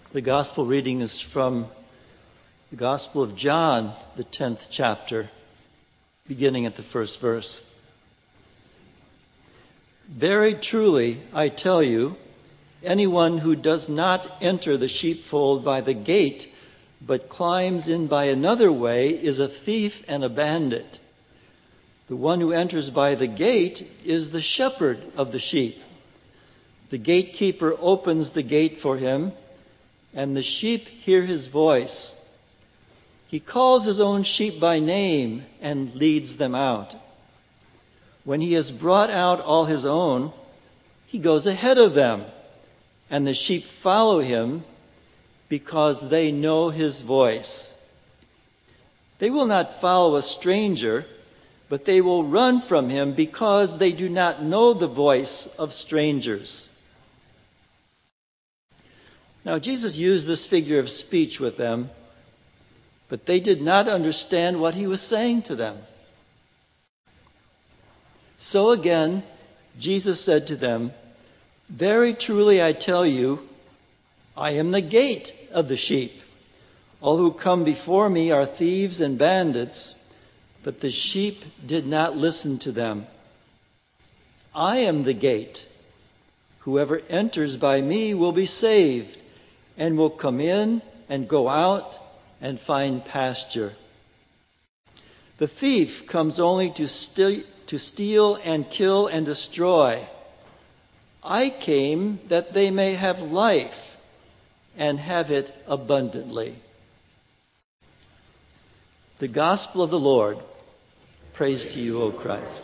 The gospel reading is from the Gospel of John, the 10th chapter, beginning at the first verse. Very truly, I tell you, anyone who does not enter the sheepfold by the gate, but climbs in by another way, is a thief and a bandit. The one who enters by the gate is the shepherd of the sheep. The gatekeeper opens the gate for him, and the sheep hear his voice. He calls his own sheep by name and leads them out. When he has brought out all his own, he goes ahead of them, and the sheep follow him because they know his voice. They will not follow a stranger, but they will run from him because they do not know the voice of strangers. Now, Jesus used this figure of speech with them, but they did not understand what he was saying to them. So again, Jesus said to them, "Very truly I tell you, I am the gate of the sheep. All who come before me are thieves and bandits, but the sheep did not listen to them. I am the gate. Whoever enters by me will be saved, and will come in and go out and find pasture. The thief comes only to steal and kill and destroy. I came that they may have life and have it abundantly." The Gospel of the Lord. Praise to you, O Christ.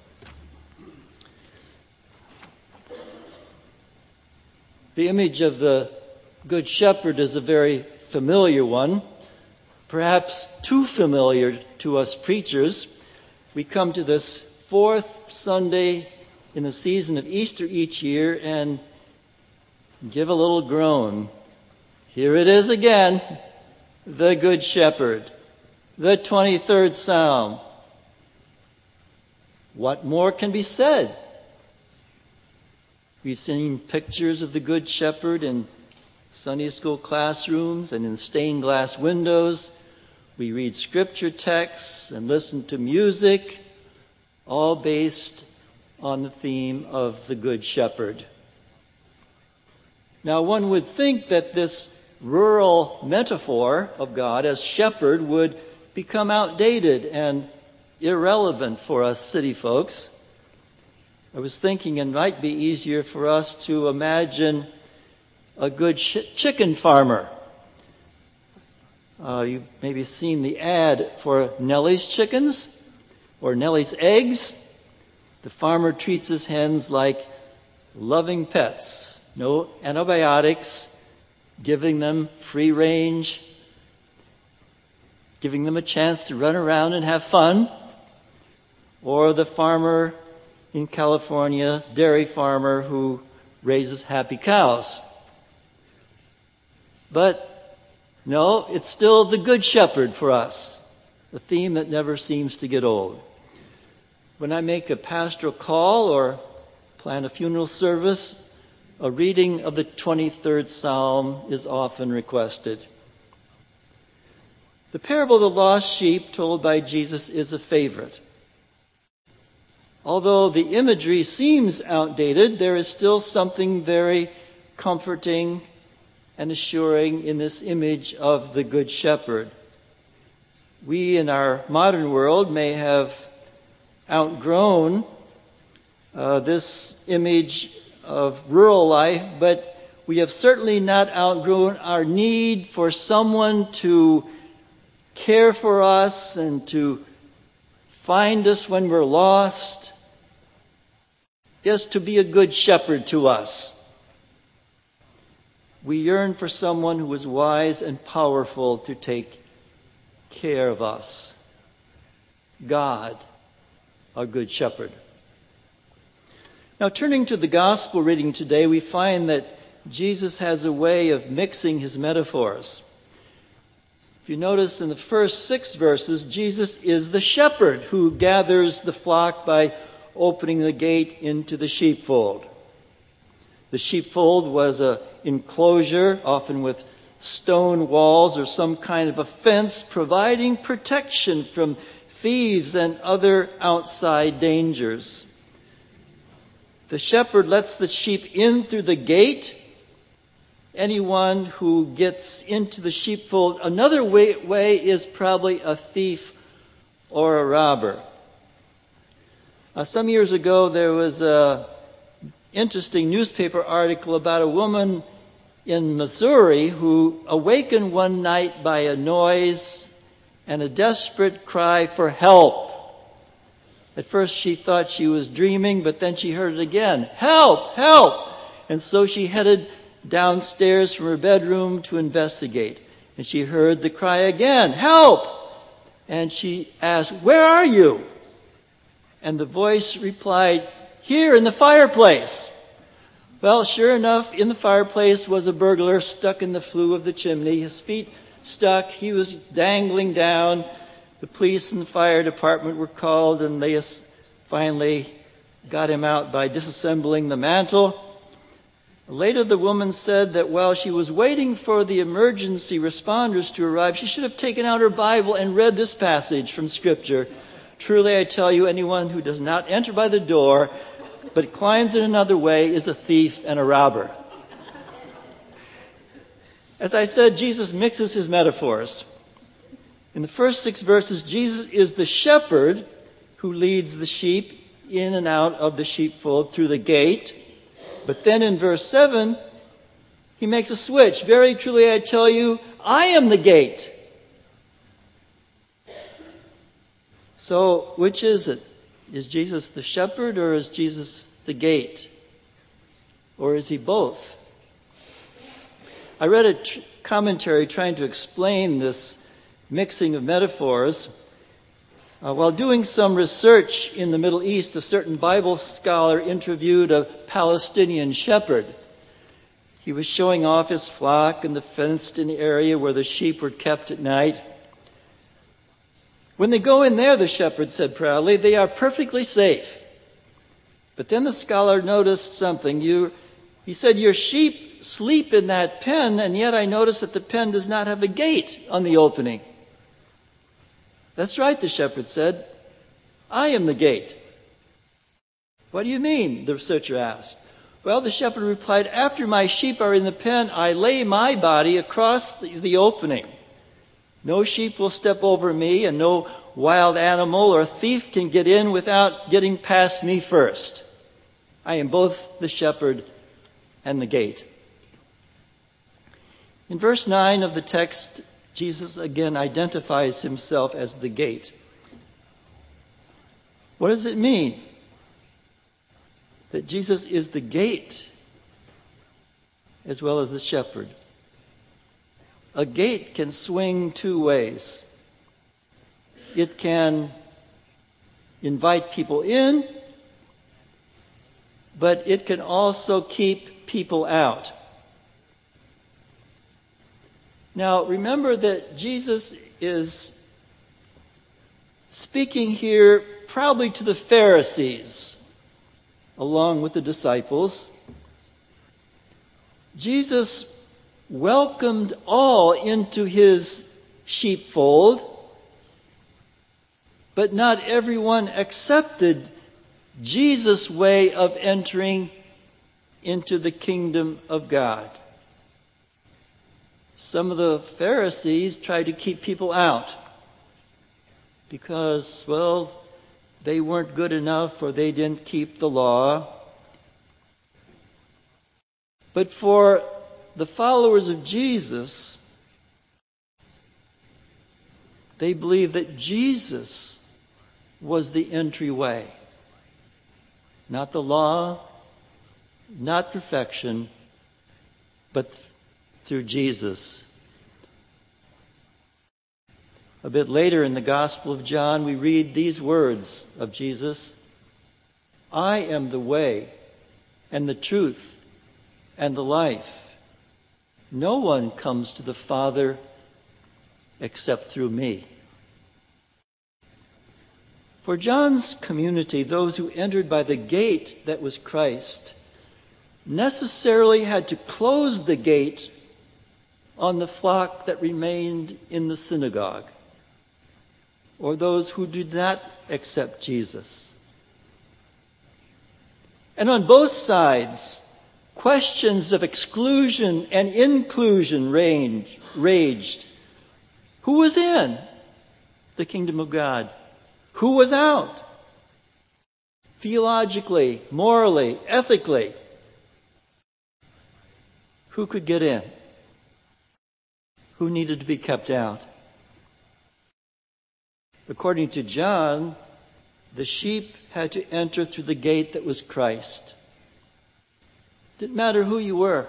The image of the Good Shepherd is a very familiar one, perhaps too familiar to us preachers. We come to this fourth Sunday in the season of Easter each year and give a little groan. Here it is again, the Good Shepherd, the 23rd Psalm. What more can be said? We've seen pictures of the Good Shepherd in Sunday school classrooms and in stained glass windows. We read scripture texts and listen to music, all based on the theme of the Good Shepherd. Now, one would think that this rural metaphor of God as shepherd would become outdated and irrelevant for us city folks. I was thinking it might be easier for us to imagine a good chicken farmer. You've maybe seen the ad for Nellie's chickens or Nellie's eggs. The farmer treats his hens like loving pets. No antibiotics, giving them free range, giving them a chance to run around and have fun. Or the farmer in California, dairy farmer who raises happy cows. But no, it's still the Good Shepherd for us, a theme that never seems to get old. When I make a pastoral call or plan a funeral service, a reading of the 23rd Psalm is often requested. The parable of the lost sheep told by Jesus is a favorite. Although the imagery seems outdated, there is still something very comforting and assuring in this image of the Good Shepherd. We in our modern world may have outgrown this image of rural life, but we have certainly not outgrown our need for someone to care for us and to find us when we're lost. Yes, to be a good shepherd to us. We yearn for someone who is wise and powerful to take care of us. God, our Good Shepherd. Now, turning to the gospel reading today, we find that Jesus has a way of mixing his metaphors. If you notice in the first 6 verses, Jesus is the shepherd who gathers the flock by opening the gate into the sheepfold. The sheepfold was an enclosure, often with stone walls or some kind of a fence, providing protection from thieves and other outside dangers. The shepherd lets the sheep in through the gate. Anyone who gets into the sheepfold another way is probably a thief or a robber. Some years ago, there was an interesting newspaper article about a woman in Missouri who awakened one night by a noise and a desperate cry for help. At first she thought she was dreaming, but then she heard it again. Help! Help! And so she headed downstairs from her bedroom to investigate. And she heard the cry again. Help! And she asked, where are you? And the voice replied, here in the fireplace. Well, sure enough, in the fireplace was a burglar stuck in the flue of the chimney. His feet stuck. He was dangling down. The police and the fire department were called, and they finally got him out by disassembling the mantle. Later, the woman said that while she was waiting for the emergency responders to arrive, she should have taken out her Bible and read this passage from Scripture. Truly, I tell you, anyone who does not enter by the door, but climbs in another way, is a thief and a robber. As I said, Jesus mixes his metaphors. In the first 6 verses, Jesus is the shepherd who leads the sheep in and out of the sheepfold through the gate. But then in verse 7, he makes a switch. Very truly, I tell you, I am the gate. So, which is it? Is Jesus the shepherd or is Jesus the gate? Or is he both? I read a commentary trying to explain this mixing of metaphors. While doing some research in the Middle East, a certain Bible scholar interviewed a Palestinian shepherd. He was showing off his flock in the fenced-in area where the sheep were kept at night. When they go in there, the shepherd said proudly, they are perfectly safe. But then the scholar noticed something. He said, your sheep sleep in that pen, and yet I notice that the pen does not have a gate on the opening. That's right, the shepherd said. I am the gate. What do you mean? The researcher asked. Well, the shepherd replied, after my sheep are in the pen, I lay my body across the opening. No sheep will step over me, and no wild animal or thief can get in without getting past me first. I am both the shepherd and the gate. In verse 9 of the text, Jesus again identifies himself as the gate. What does it mean that Jesus is the gate as well as the shepherd? A gate can swing 2 ways. It can invite people in, but it can also keep people out. Now, remember that Jesus is speaking here probably to the Pharisees, along with the disciples. Jesus welcomed all into his sheepfold, but not everyone accepted Jesus' way of entering into the kingdom of God. Some of the Pharisees tried to keep people out because, well, they weren't good enough or they didn't keep the law. But for the followers of Jesus, they believed that Jesus was the entryway. Not the law, not perfection, but through Jesus. A bit later in the Gospel of John, we read these words of Jesus. I am the way and the truth and the life. No one comes to the Father except through me. For John's community, those who entered by the gate that was Christ, necessarily had to close the gate on the flock that remained in the synagogue, or those who did not accept Jesus. And on both sides, questions of exclusion and inclusion raged. Who was in the kingdom of God? Who was out? Theologically, morally, ethically, who could get in? Who needed to be kept out? According to John, the sheep had to enter through the gate that was Christ. Didn't matter who you were.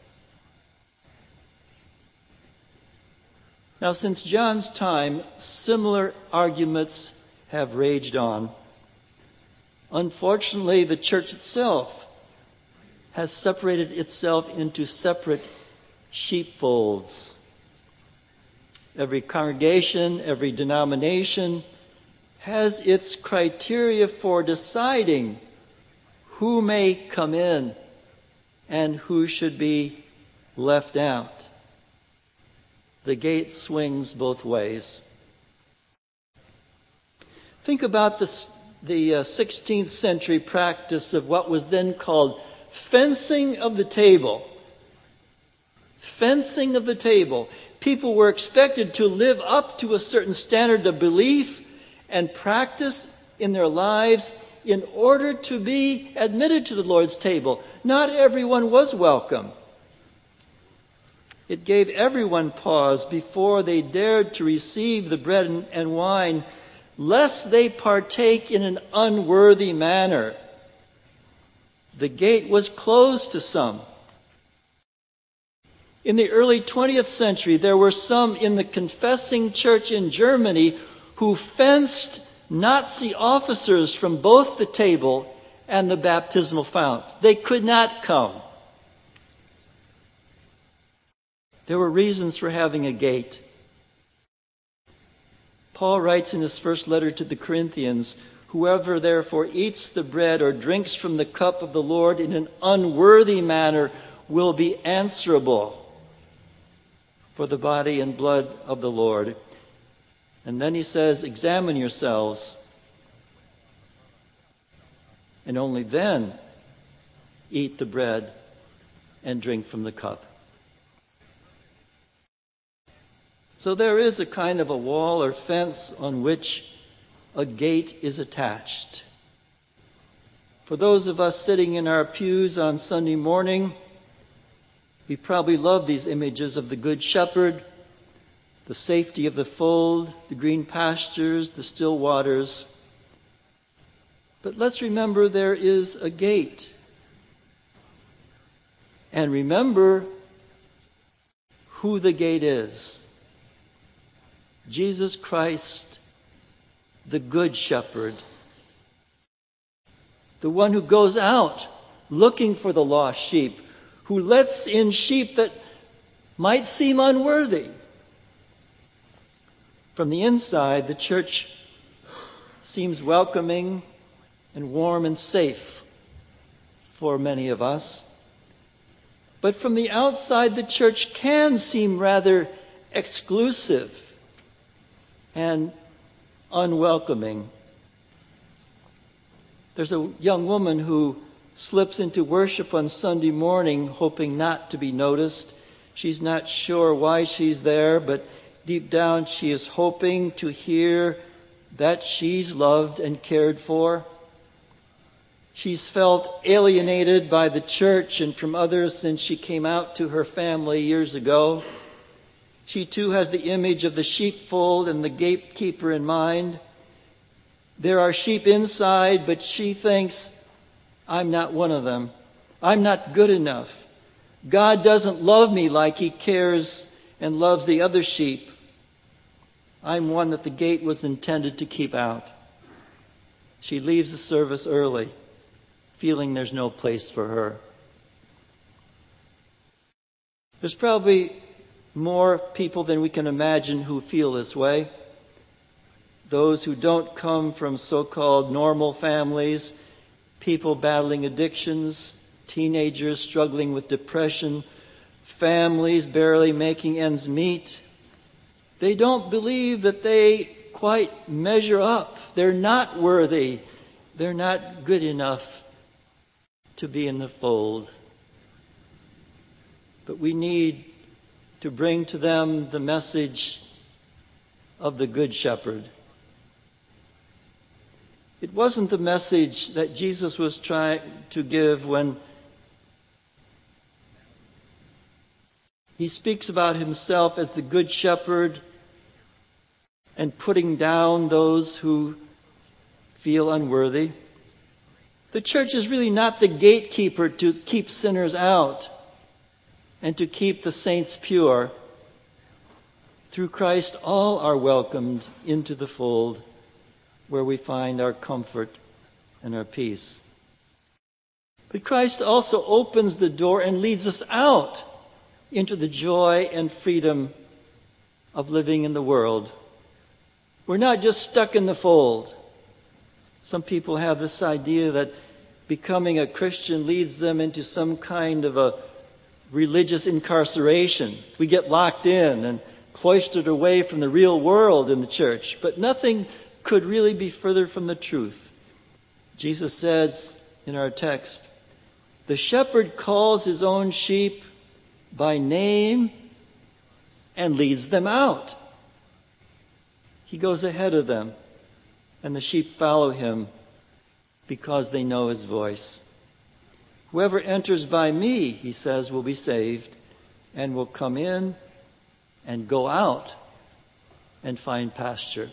Now, since John's time, similar arguments have raged on. Unfortunately, the church itself has separated itself into separate sheepfolds. Every congregation, every denomination has its criteria for deciding who may come in and who should be left out. The gate swings both ways. Think about the 16th century practice of what was then called fencing of the table. Fencing of the table. People were expected to live up to a certain standard of belief and practice in their lives in order to be admitted to the Lord's table. Not everyone was welcome. It gave everyone pause before they dared to receive the bread and wine, lest they partake in an unworthy manner. The gate was closed to some. In the early 20th century, there were some in the confessing church in Germany who fenced Nazi officers from both the table and the baptismal fount. They could not come. There were reasons for having a gate. Paul writes in his first letter to the Corinthians, "Whoever therefore eats the bread or drinks from the cup of the Lord in an unworthy manner will be answerable for the body and blood of the Lord." And then he says, "Examine yourselves, and only then eat the bread and drink from the cup." So there is a kind of a wall or fence on which a gate is attached. For those of us sitting in our pews on Sunday morning, we probably love these images of the Good Shepherd, the safety of the fold, the green pastures, the still waters. But let's remember there is a gate. And remember who the gate is. Jesus Christ, the Good Shepherd. The one who goes out looking for the lost sheep, who lets in sheep that might seem unworthy. From the inside, the church seems welcoming and warm and safe for many of us. But from the outside, the church can seem rather exclusive and unwelcoming. There's a young woman who slips into worship on Sunday morning hoping not to be noticed. She's not sure why she's there, but deep down she is hoping to hear that she's loved and cared for. She's felt alienated by the church and from others since she came out to her family years ago. She too has the image of the sheepfold and the gatekeeper in mind. There are sheep inside, but she thinks, I'm not one of them. I'm not good enough. God doesn't love me like He cares and loves the other sheep. I'm one that the gate was intended to keep out. She leaves the service early, feeling there's no place for her. There's probably more people than we can imagine who feel this way. Those who don't come from so-called normal families, people battling addictions, teenagers struggling with depression, families barely making ends meet. They don't believe that they quite measure up. They're not worthy. They're not good enough to be in the fold. But we need to bring to them the message of the Good Shepherd. It wasn't the message that Jesus was trying to give when he speaks about himself as the Good Shepherd and putting down those who feel unworthy. The church is really not the gatekeeper to keep sinners out and to keep the saints pure. Through Christ, all are welcomed into the fold where we find our comfort and our peace. But Christ also opens the door and leads us out into the joy and freedom of living in the world. We're not just stuck in the fold. Some people have this idea that becoming a Christian leads them into some kind of a religious incarceration. We get locked in and cloistered away from the real world in the church. But nothing could really be further from the truth. Jesus says in our text, "The shepherd calls his own sheep by name and leads them out." He goes ahead of them, and the sheep follow him because they know his voice. "Whoever enters by me," he says, "will be saved and will come in and go out and find pasture."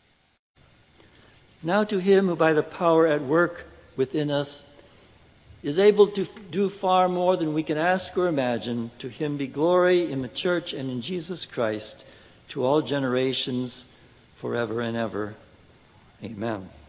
Now to him who by the power at work within us is able to do far more than we can ask or imagine, to him be glory in the church and in Jesus Christ to all generations forever and ever. Amen.